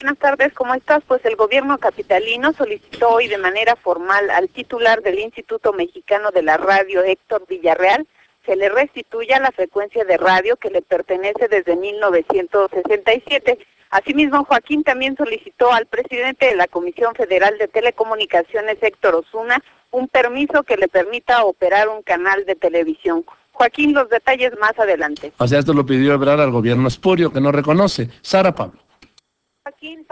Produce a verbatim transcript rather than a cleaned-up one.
Buenas tardes, ¿cómo estás? Pues el gobierno capitalino solicitó hoy de manera formal al titular del Instituto Mexicano de la Radio, Héctor Villarreal, se le restituya la frecuencia de radio que le pertenece desde mil novecientos sesenta y siete. Asimismo, Joaquín también solicitó al presidente de la Comisión Federal de Telecomunicaciones, Héctor Osuna, un permiso que le permita operar un canal de televisión. Joaquín, los detalles más adelante. O sea, esto lo pidió Ebrard al gobierno espurio, que no reconoce. Sara Pablo. Joaquín.